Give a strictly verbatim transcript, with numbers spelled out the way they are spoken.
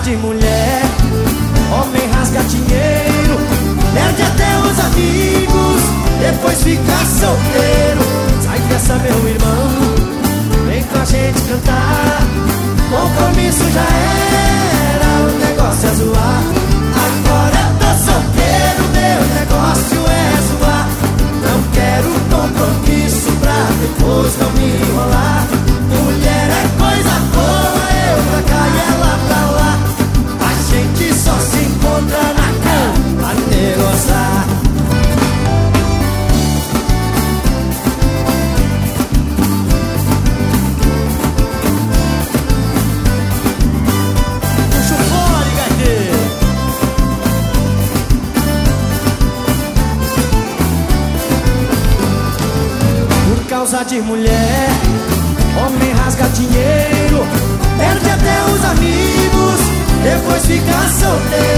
de mulher, homem rasga dinheiro, perde até os amigos, depois fica solteiro. Sai dessa, meu irmão, vem com a gente cantar. Compromisso já era, o negócio é zoar. Agora eu tô solteiro, meu negócio é zoar. Não quero compromisso pra depois não me enrolar. Mulher é coisa boa, eu pra cá e ela pra lá. A gente só se encontra na cama pra negociar. Puxa o fone, gaiteiro. Por causa de mulher, homem rasga dinheiro, perde até os amigos, depois fica solteiro.